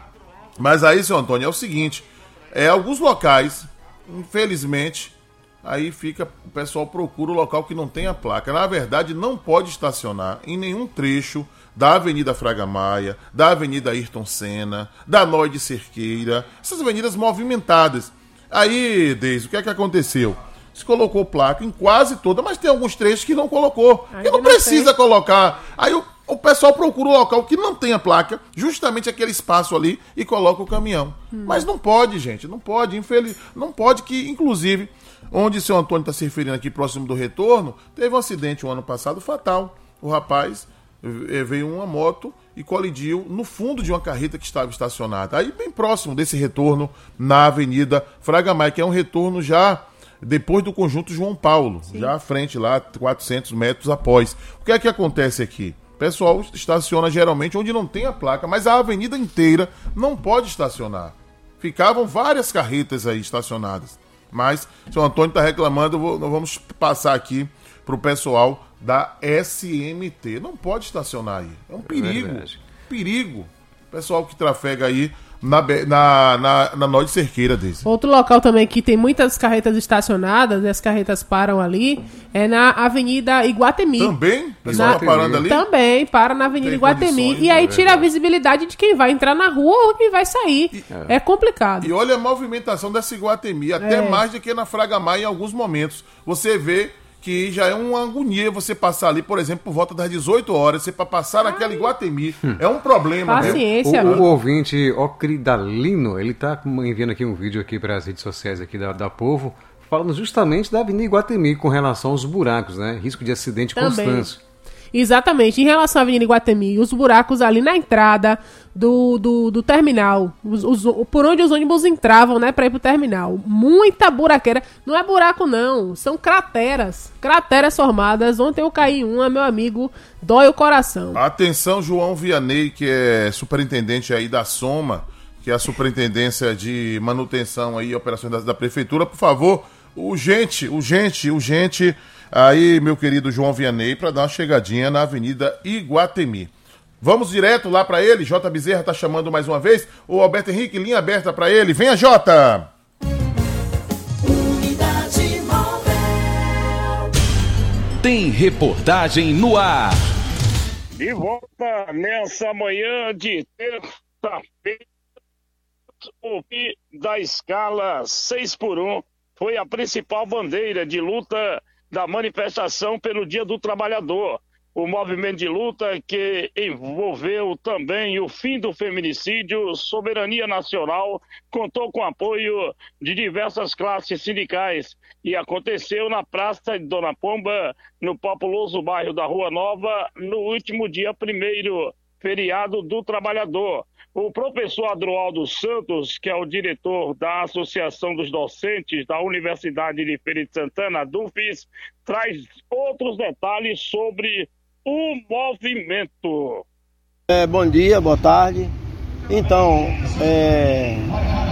Mas aí, seu Antônio, é o seguinte, é, alguns locais, infelizmente, aí fica, o pessoal procura o local que não tem a placa. Na verdade, não pode estacionar em nenhum trecho da Avenida Fraga Maia, da Avenida Ayrton Senna, da Nó de Cerqueira, essas avenidas movimentadas. Aí, Deise, o que é que aconteceu? Se colocou placa em quase toda, mas tem alguns trechos que não colocou. Porque não precisa colocar. Aí o, o pessoal procura um local que não tenha placa, justamente aquele espaço ali, e coloca o caminhão. Hum. Mas não pode, gente, não pode, infeliz... não pode que, inclusive, onde o seu Antônio está se referindo aqui, próximo do retorno, teve um acidente um ano passado fatal. O rapaz veio uma moto e colidiu no fundo de uma carreta que estava estacionada. Aí bem próximo desse retorno na Avenida Fraga Maia, que é um retorno já depois do Conjunto João Paulo, Sim. já à frente lá, quatrocentos metros após. O que é que acontece aqui? O pessoal estaciona geralmente onde não tem a placa, mas a avenida inteira não pode estacionar. Ficavam várias carretas aí estacionadas. Mas o seu Antônio está reclamando, vou, nós vamos passar aqui para o pessoal da S M T. Não pode estacionar aí. É um perigo. É perigo. Pessoal que trafega aí na, na, na, na Nó de Cerqueira desse. Outro local também que tem muitas carretas estacionadas, e as carretas param ali, é na Avenida Iguatemi. Também? O pessoal tá parando ali? Também, para na Avenida tem Iguatemi. E aí tira a visibilidade de quem vai entrar na rua ou quem vai sair. E, é. é complicado. E olha a movimentação dessa Iguatemi, até é. mais do que na Fraga Maia em alguns momentos. Você vê que já é uma agonia você passar ali, por exemplo, por volta das dezoito horas, você para passar Ai. naquela Iguatemi, hum. é um problema. Paciência. O, o ouvinte Ocridalino, ele tá enviando aqui um vídeo aqui para as redes sociais aqui da, da Povo, falando justamente da Avenida Iguatemi com relação aos buracos, né? Risco de acidente Também. constante. Exatamente, em relação à Avenida Iguatemi, os buracos ali na entrada do, do, do terminal, os, os, por onde os ônibus entravam, né, para ir pro terminal. Muita buraqueira, não é buraco não, são crateras, crateras formadas. Ontem eu caí em uma, meu amigo, dói o coração. Atenção, João Vianney, que é superintendente aí da Soma, que é a superintendência de manutenção aí, operações da, da prefeitura, por favor, urgente, urgente, urgente, aí, meu querido João Vianney, para dar uma chegadinha na Avenida Iguatemi. Vamos direto lá para ele. J. Bezerra tá chamando mais uma vez. O Alberto Henrique, linha aberta para ele. Venha, Jota! Unidade Móvel. Tem reportagem no ar. De volta nessa manhã de terça-feira, o P da escala seis por um foi a principal bandeira de luta da manifestação pelo Dia do Trabalhador. O movimento de luta que envolveu também o fim do feminicídio, soberania nacional, contou com apoio de diversas classes sindicais e aconteceu na Praça de Dona Pomba, no populoso bairro da Rua Nova, no último dia primeiro, feriado do trabalhador. O professor Adroaldo Santos, que é o diretor da Associação dos Docentes da Universidade de Feira de Santana, do F I S, traz outros detalhes sobre o movimento. É, bom dia, boa tarde. Então, é,